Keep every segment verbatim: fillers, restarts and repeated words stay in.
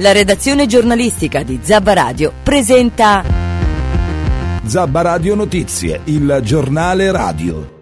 La redazione giornalistica di Zabba Radio presenta Zabba Radio Notizie, il giornale radio.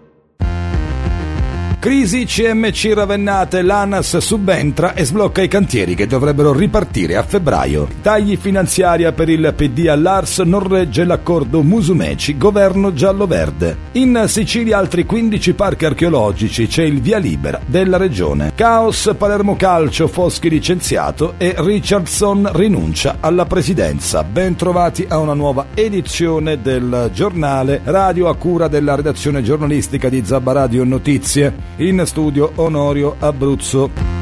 Crisi C M C Ravennate, l'ANAS subentra e sblocca i cantieri che dovrebbero ripartire a febbraio. Tagli finanziaria per il P D all'A R S, non regge l'accordo Musumeci, governo giallo-verde. In Sicilia altri quindici parchi archeologici, c'è il via libera della regione. Caos Palermo Calcio, Foschi licenziato e Richardson rinuncia alla presidenza. Ben trovati a una nuova edizione del giornale radio a cura della redazione giornalistica di Zabba Radio Notizie. In studio Onorio Abruzzo.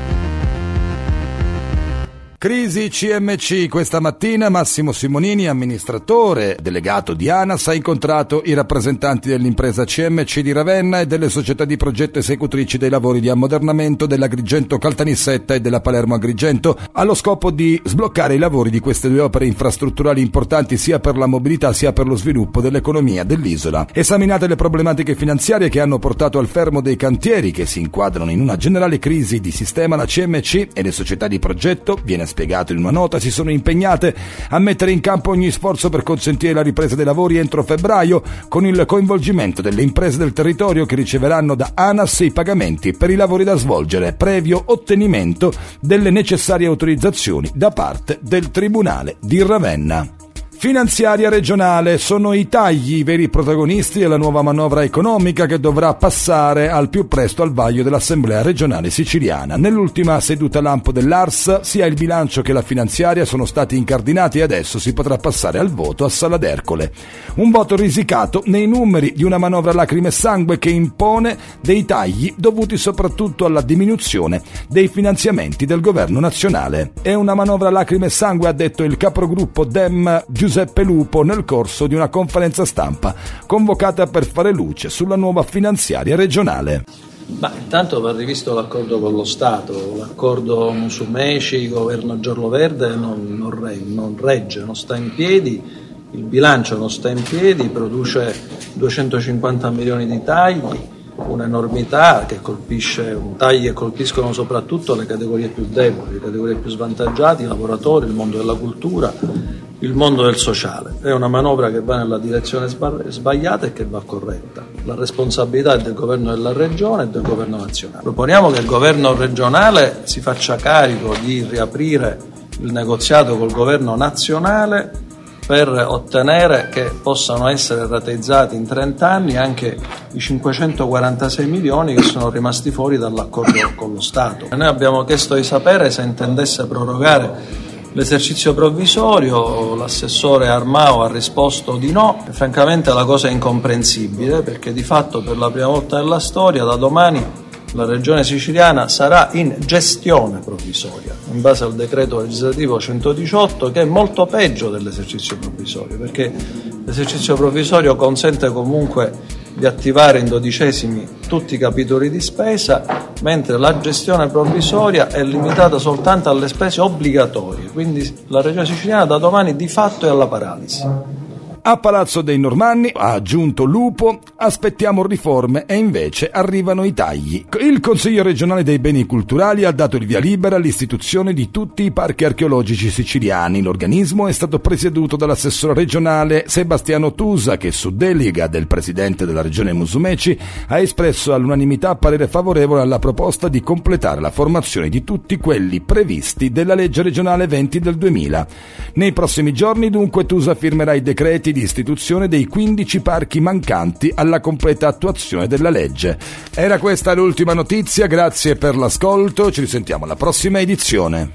Crisi C M C. Questa mattina Massimo Simonini, amministratore delegato di ANAS, ha incontrato i rappresentanti dell'impresa C M C di Ravenna e delle società di progetto esecutrici dei lavori di ammodernamento dell'Agrigento Caltanissetta e della Palermo Agrigento, allo scopo di sbloccare i lavori di queste due opere infrastrutturali importanti sia per la mobilità sia per lo sviluppo dell'economia dell'isola. Esaminate le problematiche finanziarie che hanno portato al fermo dei cantieri, che si inquadrano in una generale crisi di sistema, la C M C e le società di progetto, viene spiegato in una nota, si sono impegnate a mettere in campo ogni sforzo per consentire la ripresa dei lavori entro febbraio, con il coinvolgimento delle imprese del territorio che riceveranno da ANAS i pagamenti per i lavori da svolgere, previo ottenimento delle necessarie autorizzazioni da parte del Tribunale di Ravenna. Finanziaria regionale, sono i tagli i veri protagonisti della nuova manovra economica che dovrà passare al più presto al vaglio dell'Assemblea regionale siciliana. Nell'ultima seduta lampo dell'A R S sia il bilancio che la finanziaria sono stati incardinati e adesso si potrà passare al voto a Sala d'Ercole. Un voto risicato nei numeri di una manovra lacrime e sangue che impone dei tagli dovuti soprattutto alla diminuzione dei finanziamenti del governo nazionale. È una manovra lacrime e sangue, ha detto il capogruppo Dem Giuseppe Lupo nel corso di una conferenza stampa convocata per fare luce sulla nuova finanziaria regionale. Ma intanto va rivisto l'accordo con lo Stato, l'accordo Musumeci, governo giallo-verde non, non, re, non regge, non sta in piedi, il bilancio non sta in piedi, produce duecentocinquanta milioni di tagli, un'enormità che colpisce, un tagli che colpiscono soprattutto le categorie più deboli, le categorie più svantaggiate, i lavoratori, il mondo della cultura, il mondo del sociale. È una manovra che va nella direzione sbagliata e che va corretta. La responsabilità è del governo della regione e del governo nazionale. Proponiamo che il governo regionale si faccia carico di riaprire il negoziato col governo nazionale per ottenere che possano essere rateizzati in trenta anni anche i cinquecentoquarantasei milioni che sono rimasti fuori dall'accordo con lo Stato. Noi abbiamo chiesto di sapere se intendesse prorogare l'esercizio provvisorio, l'assessore Armao ha risposto di no, e francamente la cosa è incomprensibile perché di fatto per la prima volta nella storia da domani la regione siciliana sarà in gestione provvisoria in base al decreto legislativo centodiciotto, che è molto peggio dell'esercizio provvisorio perché l'esercizio provvisorio consente comunque di attivare in dodicesimi tutti i capitoli di spesa, mentre la gestione provvisoria è limitata soltanto alle spese obbligatorie, quindi la regione siciliana da domani di fatto è alla paralisi. A Palazzo dei Normanni, ha aggiunto Lupo, aspettiamo riforme e invece arrivano i tagli. Il Consiglio regionale dei beni culturali ha dato il via libera all'istituzione di tutti i parchi archeologici siciliani. L'organismo è stato presieduto dall'assessore regionale Sebastiano Tusa, che su delega del presidente della regione Musumeci ha espresso all'unanimità parere favorevole alla proposta di completare la formazione di tutti quelli previsti della legge regionale venti del duemila. Nei prossimi giorni dunque Tusa firmerà i decreti di istituzione dei quindici parchi mancanti alla completa attuazione della legge. Era questa l'ultima notizia, grazie per l'ascolto, ci risentiamo alla prossima edizione.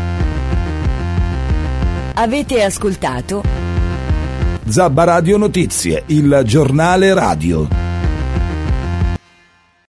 Avete ascoltato Zabba Radio Notizie, il giornale radio.